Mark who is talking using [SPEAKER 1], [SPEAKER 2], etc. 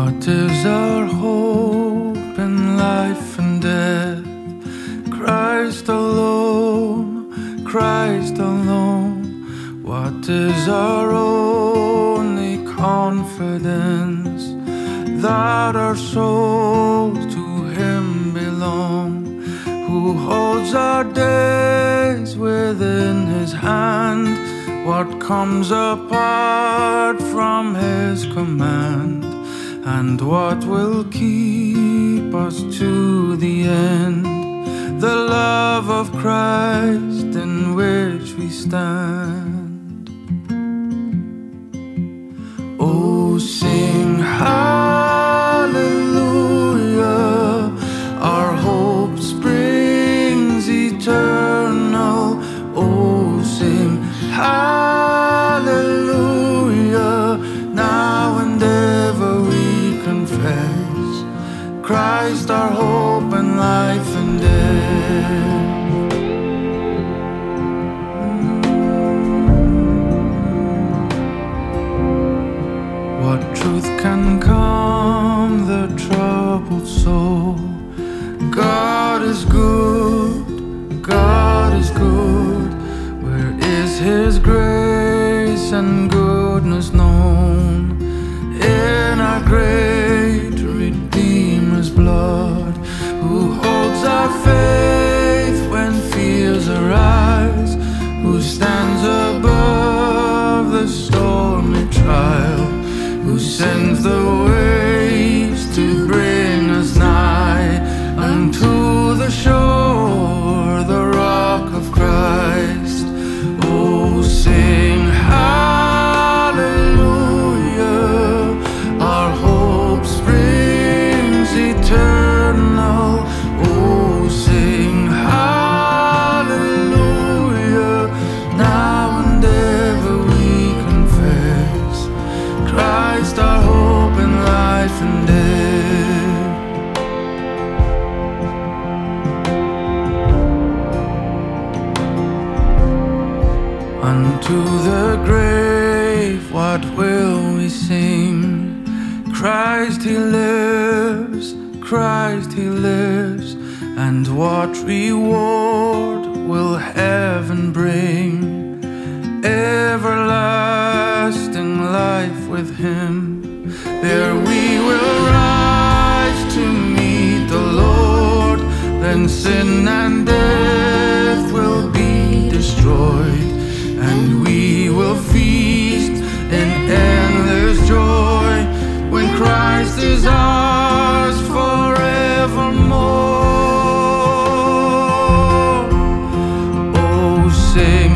[SPEAKER 1] What is our hope in life and death? Christ alone, Christ alone. What is our only confidence? That our souls to Him belong, who holds our days within His hand. What comes apart from His command, and what will keep us to the end? The love of Christ in which we stand. Oh, sing hallelujah, our hope springs eternal. Oh, sing hallelujah, now and ever we confess Christ our hope and life and death. What truth can calm the troubled soul? God is good, God is good. Where is His grace and goodness known? In our great Redeemer's blood, who holds our faith when fears arise, who stands above the stormy trial, who sends the waves to bring us nigh unto the shore, the rock of Christ. Oh, sing hallelujah, our hope springs eternal. Oh, sing hallelujah, now and ever we confess Christ our hope in life and death. Unto the grave what will we sing? Christ He lives, Christ He lives. And what reward will heaven bring? Everlasting life with Him. There we will rise to meet the Lord. Then sin and death will be destroyed, and we will feast in endless joy when Christ is ours forevermore. Oh, sing